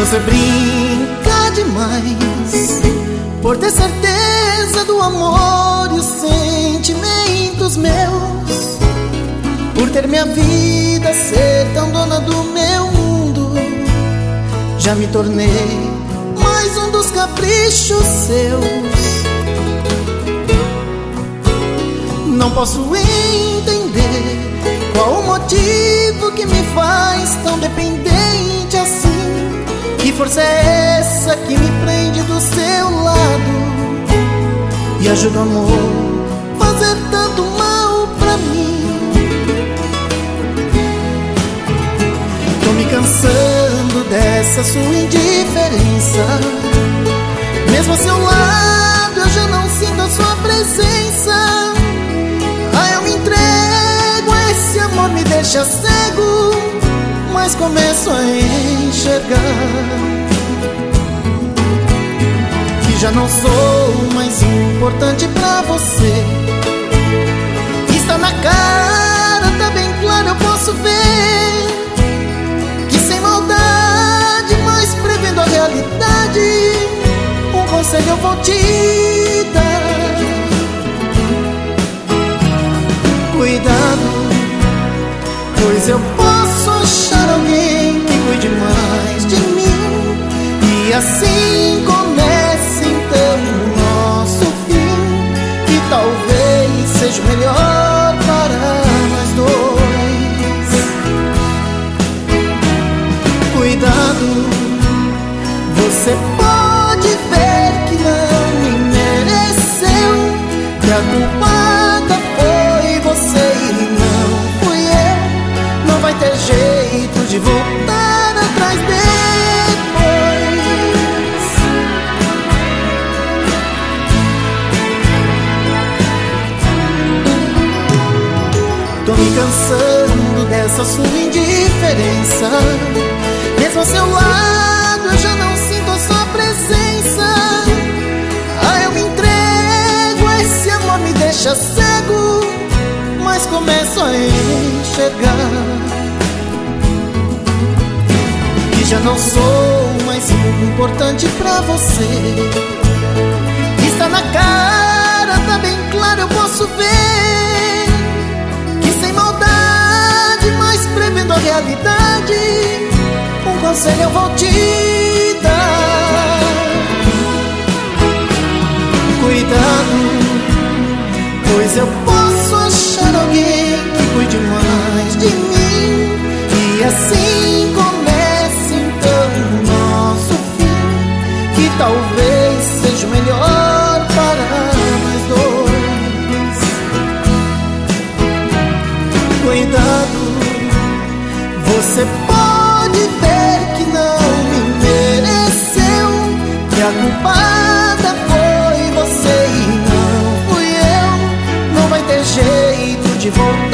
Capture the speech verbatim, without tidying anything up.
Você brinca demais por ter certeza do amor e os sentimentos meus, por ter minha vida ser tão dona do meu mundo. Já me tornei mais um dos caprichos seus. Não posso entender qual o motivo que me faz tão dependente assim. Que força é essa que me prende do seu lado e ajuda o amor a fazer tanto mal pra mim? Tô me cansando dessa sua indiferença. Mesmo ao seu lado eu já não sinto a sua presença. Ah, eu me entrego a esse amor, me deixa cego, mas começo a enxergar que já não sou mais importante pra você. Está na cara, tá bem claro, eu posso ver que sem maldade, mas prevendo a realidade, um conselho eu vou te dar. Cuidado, pois eu posso achar alguém que cuide mais de mim, e assim comece então o nosso fim, que talvez seja o melhor para nós dois. Cuidado, você pode ver que não me mereceu, que a culpada foi você e não fui eu. Não vai ter jeito de voltar atrás depois. Tô me cansando dessa sua indiferença. Mesmo ao seu lado eu já não sinto a sua presença. Ah, eu me entrego a esse amor, me deixa cego, mas começo a enxergar que já não sou mais importante pra você. Está na cara, tá bem claro, eu posso ver que sem maldade, mas prevendo a realidade, um conselho eu vou te dar. Cuidado, pois eu posso achar alguém que cuide mais de mim, e assim comece então o nosso fim, que talvez seja o melhor para nós dois. Cuidado, você pode ver que não me mereceu, que a culpada foi você e não fui eu. Não vai ter jeito de voltar